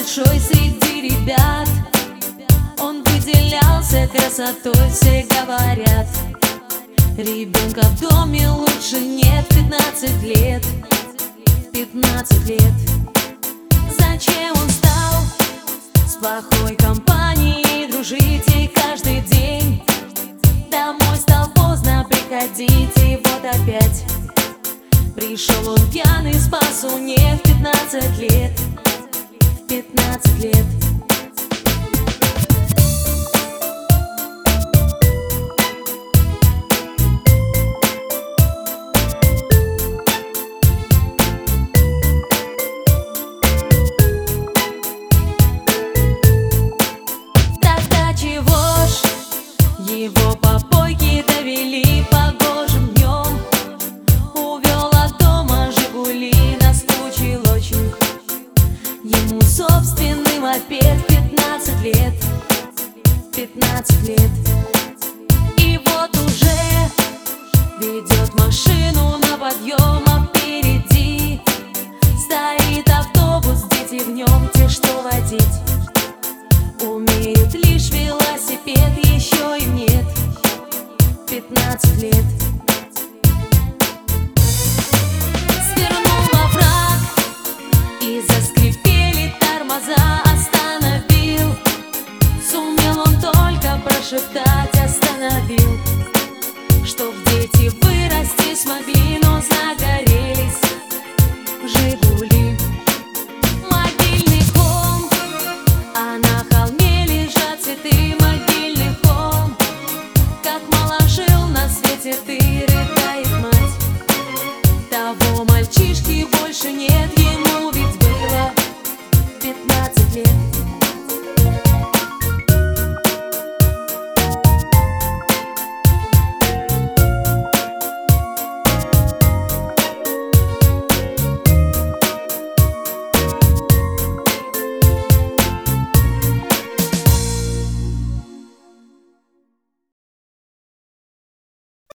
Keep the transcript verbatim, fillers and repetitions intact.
большой среди ребят. Он выделялся красотой, все говорят. Ребенка в доме лучше нет. Пятнадцать лет, пятнадцать лет. Зачем он стал с плохой компанией дружить и каждый день домой стал поздно приходить? И вот опять пришел он пьяный, спасу нет. В пятнадцать лет, в пятнадцать лет. Его попойки довели погожим днем. Увел от дома Жигули, наскучил очень ему собственный мопед. Пятнадцать лет, пятнадцать лет. И вот уже ведет машину на подъем, а впереди стоит автобус, дети в нем те, что водить умеют лишь велосипед, еще им нет пятнадцать лет. Свернул во враг и заскрипели тормоза. Остановил, сумел он только прошептать: остановил. Чтоб дети вырасти смогли, но загорелись Жигули. Могильный холм, а на холме лежат цветы. Могильный холм, как мало жил на свете ты, рыдает мать. Того мальчишки больше нет, ему ведь было пятнадцать лет.